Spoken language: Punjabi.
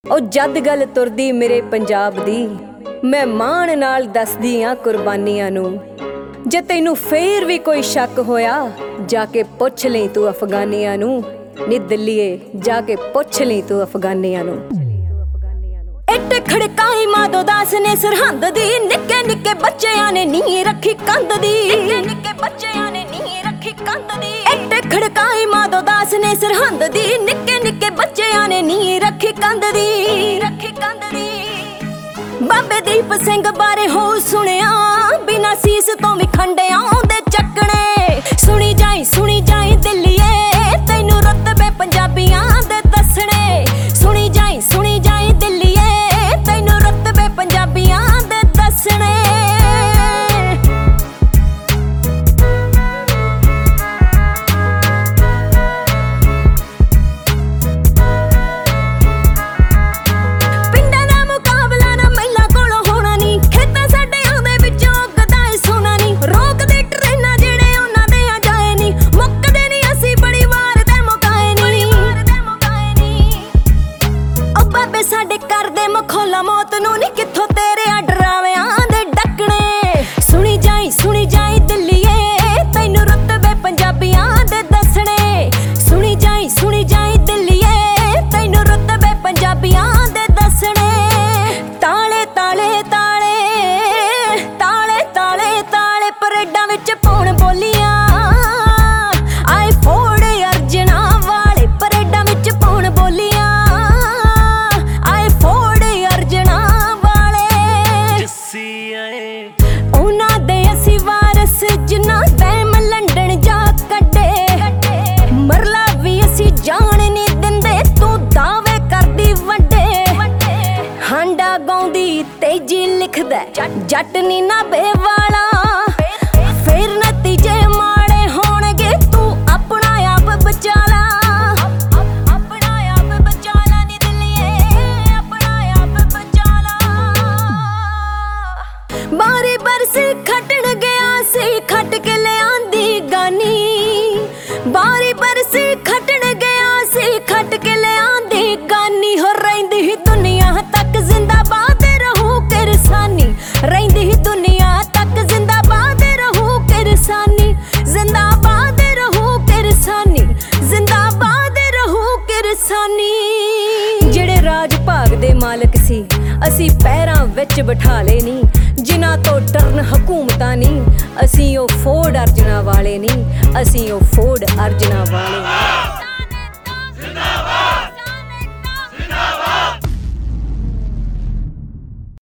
ਉਹ ਜਦ ਗੱਲ ਤੁਰਦੀ ਮੇਰੇ ਪੰਜਾਬ ਦੀ, ਮੈਂ ਮਾਣ ਨਾਲ ਦੱਸਦੀ ਆ ਕੁਰਬਾਨੀਆਂ ਨੂੰ। ਜੇ ਤੈਨੂੰ ਫੇਰ ਵੀ ਕੋਈ ਸ਼ੱਕ ਹੋਇਆ, ਜਾ ਕੇ ਪੁੱਛ ਲਈ ਤੂੰ ਅਫਗਾਨੀਆਂ ਨੂੰ। ਨੀ ਦਿੱਲੀਏ ਜਾ ਕੇ ਪੁੱਛ ਲਈ ਤੂੰ ਅਫਗਾਨੀਆਂ ਨੂੰ। ਇੱਟ ਖੜਕਾਈ ਮਾਧੋ ਦਾਸ ਨੇ ਸਰਹੰਦ ਦੀ, ਨਿੱਕੇ ਨਿੱਕੇ ਬੱਚਿਆਂ ਨੇ ਨੀਂਹ ਰੱਖੀ ਕੰਧ ਦੀ। ਨਿੱਕੇ ਨਿੱਕੇ ਬੱਚਿਆਂ ਨੇ ਨੀਂਹ ਰੱਖੀ ਕੰਧ ਦੀ। ਇੱਟ ਖੜਕਾਈ ਮਾਧੋ ਦਾਸ ਨੇ ਸਰਹੰਦ ਦੀ, ਨਿੱਕੇ ਨਿੱਕੇ ਬੱਚਿਆਂ ਨੇ ਨੀਂਹ ਰੱਖੀ ਕੰਧ ਦੀ। ਰੱਖੀ ਕੰਧ ਦੀ। ਬਾਬੇ ਦੀਪ ਸਿੰਘ ਬਾਰੇ ਹੋ ਸੁਣਿਆ, ਬਿਨਾਂ ਸੀਸ ਤੋਂ ਵੀ ਖੰਡਿਆਂ ਦੇ ਚੱਕਣੇ। ਸੁਣੀ ਜਾਈ ਦਿੱਲੀਏ, ਤੈਨੂੰ ਰੁਤਬੇ ਪੰਜਾਬੀਆਂ ਦੇ ਦੱਸਣੇ। ਸੁਣੀ ਜਾਈ ਦਿੱਲੀਏ, ਤੈਨੂੰ ਰੁਤਬੇ ਪੰਜਾਬੀਆਂ ਦੇ ਦੱਸਣੇ। ਸਾਡੇ ਕਰਦੇ ਮਖੌਲਾ ਮੌਤ ਨੂੰ ਨੀ, ਕਿੱਥੋਂ ਤੇਰੇ ਡਰਾਵਿਆਂ ਦੇ ਡੱਕਣੇ। ਸੁਣੀ ਜਾਈ ਦਿੱਲੀਏ, ਤੈਨੂੰ ਰੁਤਬੇ ਪੰਜਾਬੀਆਂ ਦੇ ਦੱਸਣੇ। ਸੁਣੀ ਜਾਈ ਦਿੱਲੀਏ, ਤੈਨੂੰ ਰੁਤਬੇ ਪੰਜਾਬੀਆਂ ਦੇ ਦੱਸਣੇ। ਤਾਲੇ ਤਾਲੇ ਤਾਲੇ ਤਾਲੇ ਤਾਲੇ ਤਾਲੇ ਪਰੇਡਾਂ ਵਿੱਚ ਪਾਉਣ ਬੋਲੀਆਂ। ਆਏ ਫੋੜ ਅਰਜਨਾ ਵਾਲੇ ਪਰੇਡਾਂ ਵਿੱਚ ਪਾਉਣ ਬੋਲੀਆਂ। ਉਹਨਾਂ ਦੇ ਅਸੀਂ ਵਾਰਸ, ਜਿਨ੍ਹਾਂ ਟਾਈਮ ਲੰਡਨ ਜਾ ਕੱਢੇ। ਮਰਲਾ ਵੀ ਅਸੀਂ ਜਾਣ ਨੀ ਦਿੰਦੇ, ਤੂੰ ਦਾਅਵੇ ਕਰਦੀ ਵੱਡੇ। ਹਾਂਡਾ ਗਾਉਂਦੀ ਤੇਜੀ ਲਿਖਦਾ ਜੱਟ ਨੀ ਨਾਭੇ ਵਾਲਾ। ਫੇਰ ਨਤੀਜੇ ਮਾੜੇ ਹੋਣਗੇ, ਤੂੰ ਆਪਣਾ ਆਪ ਬਚਾ ਲਾ। ਆਪਣਾ ਆਪ ਬਚਾ ਲਾ ਨੀ ਦਿੱਲੀਏ, ਆਪਣਾ ਆਪ ਬਚਾ ਲਾ। ਬਾਰੀ ਬਰਸੀ ਖੱਟਣ ਗਿਆ ਸੀ, ਖੱਟ ਕੇ ਲਿਆਂਦੀ ਗਾਨੀ। ਬਾਰੀ ਬਰਸੀ ਖੱਟਣ ਗਿਆ ਸੀ, ਖੱਟ ਕੇ ਲਿਆਂਦੀ ਗਾਨੀ। ਹੋ ਰਹਿੰਦੀ ਹੀ ਦੁਨੀਆ ਤੱਕ ਜ਼ਿੰਦਾਬਾਦ ਰਹੂ ਕਿਰਸਾਨੀ। ਰਹਿੰਦੀ ਹੀ ਦੁਨੀਆ ਤੱਕ ਜ਼ਿੰਦਾਬਾਦ ਰਹੂ ਕਿਰਸਾਨੀ। ਜ਼ਿੰਦਾਬਾਦ ਰਹੂ ਕਿਰਸਾਨੀ, ਜ਼ਿੰਦਾਬਾਦ ਰਹੂ ਕਿਰਸਾਨੀ। ਜਿਹੜੇ ਰਾਜ ਭਾਗ ਦੇ ਮਾਲਕ ਸੀ, ਅਸੀਂ ਪੈਰਾਂ ਵਿੱਚ ਬਿਠਾ ਲਏ ਨੀ। ਜਿਨ੍ਹਾਂ ਤੋਂ ਡਰਨ ਹਕੂਮਤਾਂ ਨਹੀਂ, ਅਸੀਂ ਉਹ ਫੋੜ ਅਰਜਨਾ ਵਾਲੇ ਨਹੀਂ। ਅਸੀਂ ਉਹ ਫੋੜ ਅਰਜਨਾ ਵਾਲੇ ਨਹੀਂ।